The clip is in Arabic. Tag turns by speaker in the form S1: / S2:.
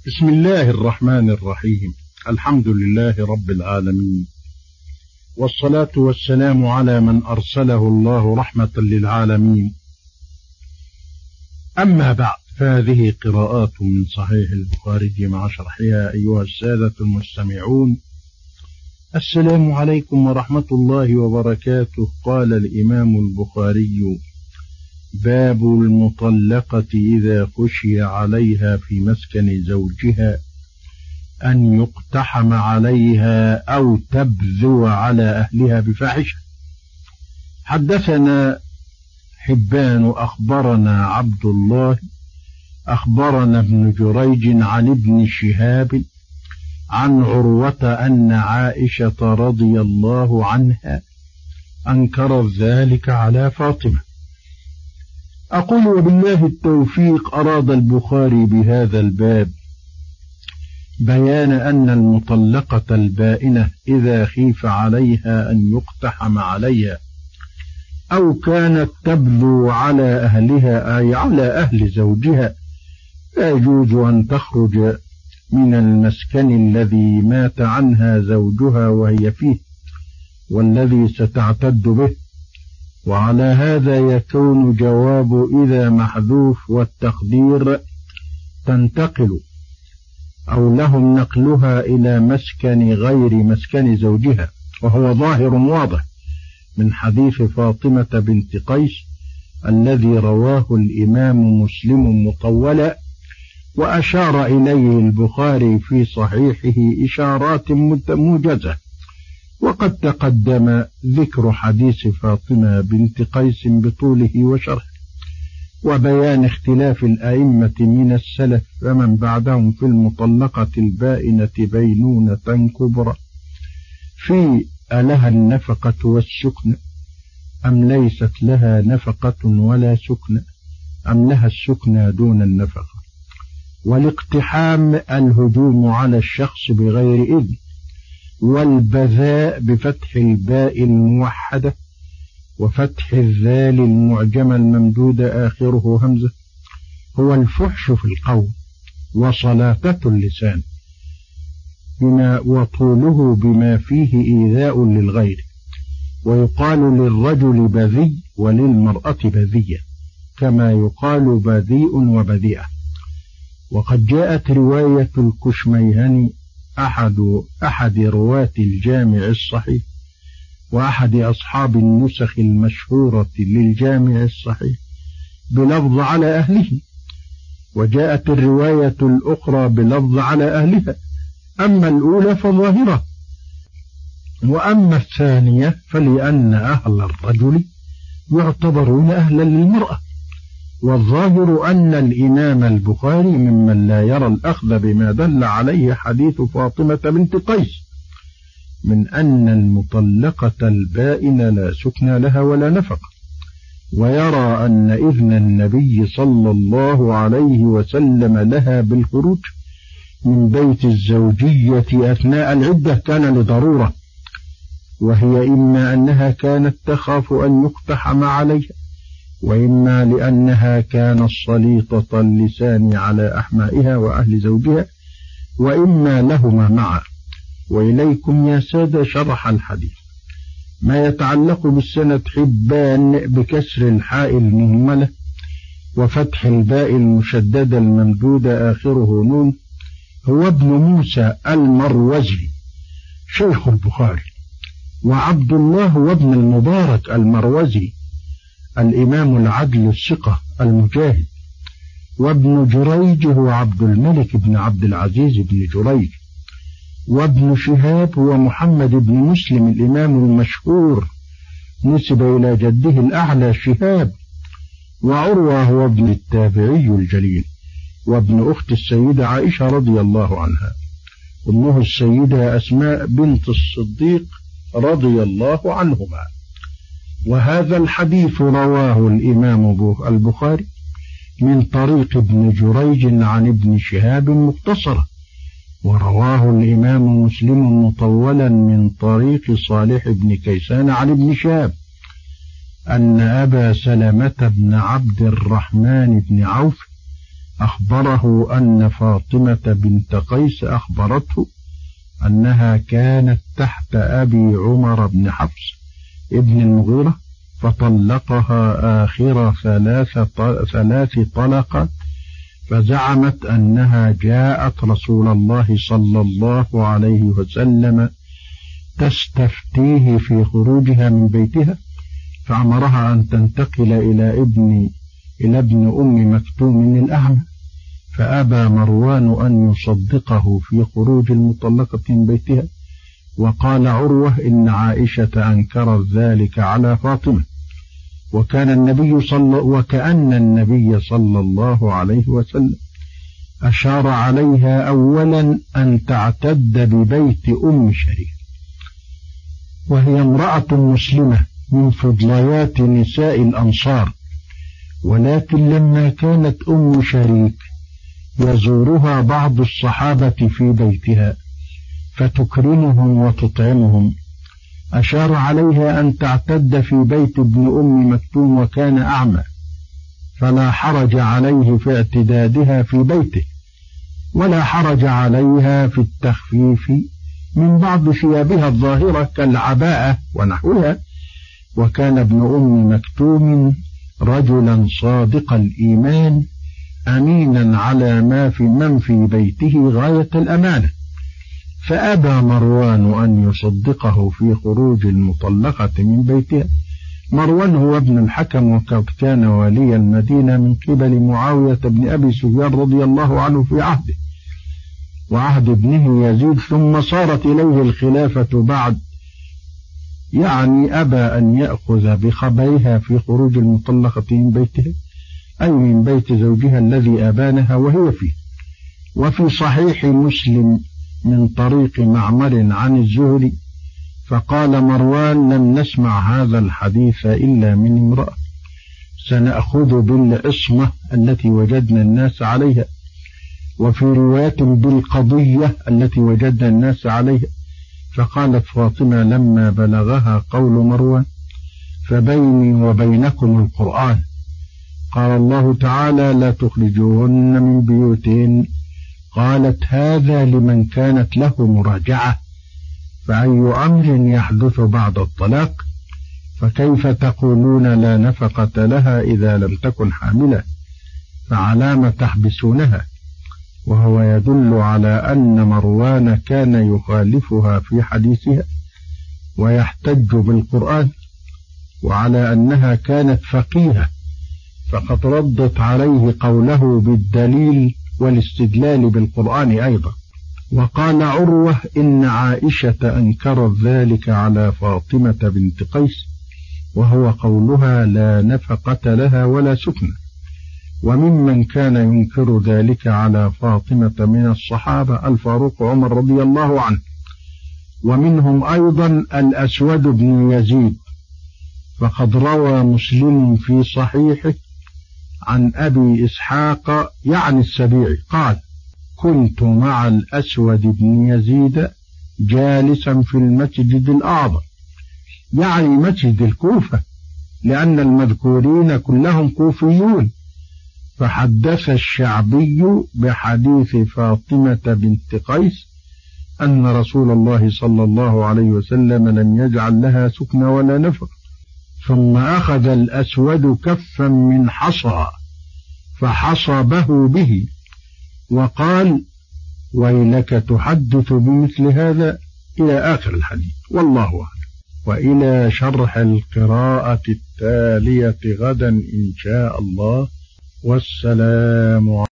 S1: بسم الله الرحمن الرحيم. الحمد لله رب العالمين، والصلاة والسلام على من أرسله الله رحمة للعالمين. أما بعد، فهذه قراءات من صحيح البخاري مع شرحها. أيها السادة المستمعون، السلام عليكم ورحمة الله وبركاته. قال الإمام البخاري: باب المطلقة إذا خشي عليها في مسكن زوجها أن يقتحم عليها أو تبذو على أهلها بفاحشة. حدثنا حبان أخبرنا عبد الله أخبرنا ابن جريج عن ابن شهاب عن عروة أن عائشة رضي الله عنها أنكرت ذلك على فاطمة. أقول وبالله التوفيق. أراد البخاري بهذا الباب بيان أن المطلقة البائنة إذا خيف عليها أن يقتحم عليها أو كانت تبذو على أهلها أي على أهل زوجها لا يجوز أن تخرج من المسكن الذي مات عنها زوجها وهي فيه والذي ستعتد به. وعلى هذا يكون جواب إذا محذوف، والتقدير تنتقل أو لهم نقلها إلى مسكن غير مسكن زوجها، وهو ظاهر واضح من حديث فاطمة بنت قيس الذي رواه الإمام مسلم مطولا، وأشار إليه البخاري في صحيحه إشارات موجزة. وقد تقدم ذكر حديث فاطمة بنت قيس بطوله وشرحه، وبيان اختلاف الأئمة من السلف ومن بعدهم في المطلقة البائنة بينونة كبرى في ألها النفقة والسكن أم ليست لها نفقة ولا سكن أم لها السكن دون النفقة. والاقتحام الهجوم على الشخص بغير إذن، والبذاء بفتح الباء الموحدة وفتح الذال المعجمة الممدودة آخره همزة هو الفحش في القول وصلاتة اللسان وطوله بما فيه إيذاء للغير. ويقال للرجل بذي وللمرأة بذية كما يقال بذيء وبذيئة. وقد جاءت رواية الكشميهني أحد رواة الجامع الصحيح وأحد أصحاب النسخ المشهورة للجامع الصحيح بلفظ على أهله، وجاءت الرواية الأخرى بلفظ على أهلها. أما الأولى فظاهرة، وأما الثانية فلأن أهل الرجل يعتبرون أهلا للمرأة. والظاهر أن الإمام البخاري ممن لا يرى الأخذ بما دل عليه حديث فاطمة بنت قيس من أن المطلقة البائنة لا سكن لها ولا نفقة، ويرى أن إذن النبي صلى الله عليه وسلم لها بالخروج من بيت الزوجية أثناء العدة كان لضرورة، وهي إما أنها كانت تخاف أن يقتحم عليها، وإما لأنها كانت سليطة اللسان على أحمائها وأهل زوجها، وإما لهما معا. وإليكم يا سادة شرح الحديث. ما يتعلق بالسند: حبان بكسر الحاء المهملة وفتح الباء المشددة الممدودة آخره نون، هو ابن موسى المروزي شيخ البخاري، وعبد الله هو ابن المبارك المروزي الإمام العدل الثقة المجاهد، وابن جريج هو عبد الملك بن عبد العزيز بن جريج، وابن شهاب هو محمد بن مسلم الإمام المشهور نسب إلى جده الأعلى شهاب، وعروة هو ابن التابعي الجليل وابن أخت السيدة عائشة رضي الله عنها، أمه السيدة أسماء بنت الصديق رضي الله عنهما. وهذا الحديث رواه الإمام البخاري من طريق ابن جريج عن ابن شهاب مختصرا، ورواه الإمام مسلم مطولا من طريق صالح بن كيسان عن ابن شهاب أن أبا سلمة بن عبد الرحمن بن عوف أخبره أن فاطمة بنت قيس أخبرته أنها كانت تحت أبي عمر بن حفص ابن المغيرة فطلقها آخر ثلاث طلقات، فزعمت أنها جاءت رسول الله صلى الله عليه وسلم تستفتيه في خروجها من بيتها، فأمرها أن تنتقل إلى ابن أم مكتوم الأعمى، فأبى مروان أن يصدقه في خروج المطلقة من بيتها، وقال عروة إن عائشة أنكرت ذلك على فاطمة، وكأن النبي صلى الله عليه وسلم أشار عليها أولا أن تعتد ببيت أم شريك، وهي امرأة مسلمة من فضليات نساء الأنصار، ولكن لما كانت أم شريك يزورها بعض الصحابة في بيتها فتكرمهم وتطعمهم، أشار عليها أن تعتد في بيت ابن أم مكتوم وكان أعمى، فلا حرج عليه في اعتدادها في بيته، ولا حرج عليها في التخفيف من بعض ثيابها الظاهرة كالعباءة ونحوها. وكان ابن أم مكتوم رجلا صادق الإيمان أمينا على من في بيته غاية الأمانة، فأبى مروان أن يصدقه في خروج المطلقة من بيتها. مروان هو ابن الحكم، وقد كان ولي المدينة من قبل معاوية بن أبي سفيان رضي الله عنه في عهده وعهد ابنه يزيد، ثم صارت إليه الخلافة بعد، يعني أبى أن يأخذ بخبرها في خروج المطلقة من بيتها، أي من بيت زوجها الذي أبانها وهي فيه. وفي صحيح مسلم من طريق معمر عن الزهري فقال مروان لم نسمع هذا الحديث إلا من امرأة، سنأخذ بالعصمة التي وجدنا الناس عليها، وفي رواية بالقضية التي وجدنا الناس عليها. فقالت فاطمة لما بلغها قول مروان فبيني وبينكم القرآن، قال الله تعالى لا تخرجوهن من بيوتهن، قالت هذا لمن كانت له مراجعة، فأي أمر يحدث بعد الطلاق؟ فكيف تقولون لا نفقة لها إذا لم تكن حاملة، فعلام تحبسونها؟ وهو يدل على أن مروان كان يخالفها في حديثها ويحتج بالقرآن، وعلى أنها كانت فقيهة، فقد ردت عليه قوله بالدليل والاستدلال بالقرآن أيضا. وقال عروة إن عائشة أنكرت ذلك على فاطمة بنت قيس، وهو قولها لا نفقة لها ولا سكن. وممن كان ينكر ذلك على فاطمة من الصحابة الفاروق عمر رضي الله عنه، ومنهم أيضا الأسود بن يزيد، فقد روى مسلم في صحيحه عن أبي إسحاق يعني السبيعي قال كنت مع الأسود بن يزيد جالسا في المسجد الأعظم، يعني مسجد الكوفة، لأن المذكورين كلهم كوفيون. فحدث الشعبي بحديث فاطمة بنت قيس أن رسول الله صلى الله عليه وسلم لم يجعل لها سكن ولا نفق. ثم أخذ الأسود كفا من حصى فحصبه به وقال ويلك تحدث بمثل هذا إلى آخر الحديث، والله أعلم. وإلى شرح القراءة التالية غدا إن شاء الله، والسلام عليكم.